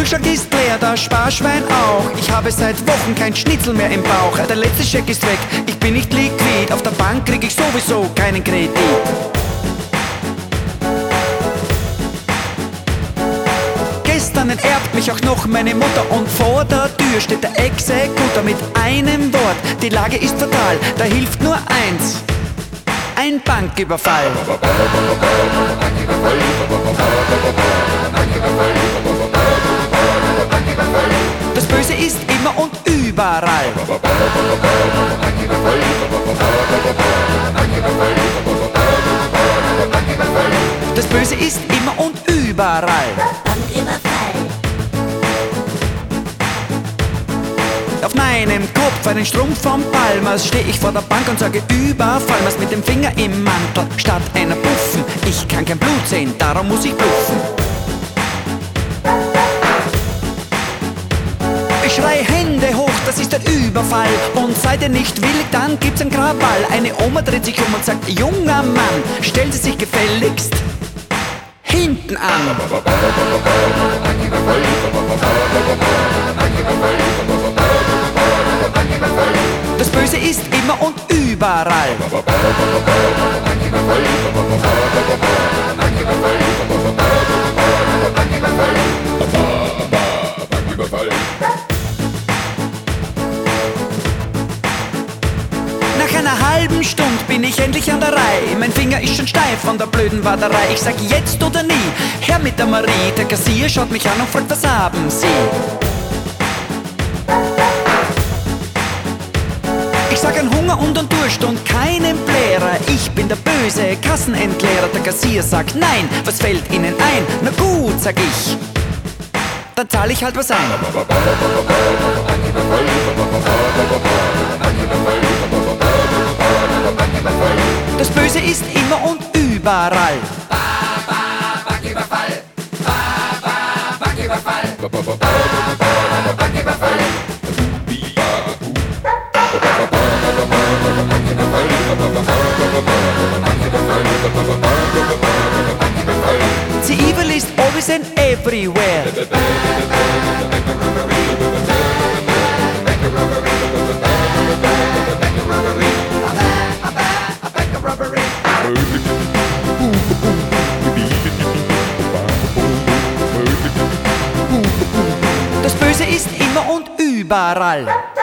Kühlschrank ist leer, das Sparschwein auch. Ich habe seit Wochen kein Schnitzel mehr im Bauch. Der letzte Scheck ist weg, ich bin nicht liquid. Auf der Bank krieg ich sowieso keinen Kredit. Gestern enterbt mich auch noch meine Mutter und vor der Tür steht der Exekutor mit einem Wort. Die Lage ist fatal, da hilft nur eins: ein Banküberfall. Das Böse ist immer und überall. Das Böse ist immer und überall. Auf meinem Kopf einen Strumpf vom Palmas, steh ich vor der Bank und sage Überfall. Was mit dem Finger im Mantel statt einer Puffen. Ich kann kein Blut sehen, darum muss ich bluffen. Ich schrei Hände hoch, das ist ein Überfall. Und seid ihr nicht willig, dann gibt's ein Krawall. Eine Oma dreht sich um und sagt: Junger Mann, stellen Sie sich gefälligst hinten an. Das Böse ist immer und überall. Nach einer halben Stunde bin ich endlich an der Reihe. Mein Finger ist schon steif von der blöden Warterei. Ich sag jetzt oder nie, her mit der Marie. Der Kassier schaut mich an und fragt: Was haben Sie? Ich sag an Hunger und an Durst und keinen Blärer. Ich bin der böse Kassenentleerer. Der Kassier sagt: Nein, was fällt Ihnen ein? Na gut, sag ich, dann zahl ich halt was ein. Das Böse ist immer und überall. Banküberfall. Banküberfall. Banküberfall. The evil is always and everywhere. Das Böse ist immer und überall.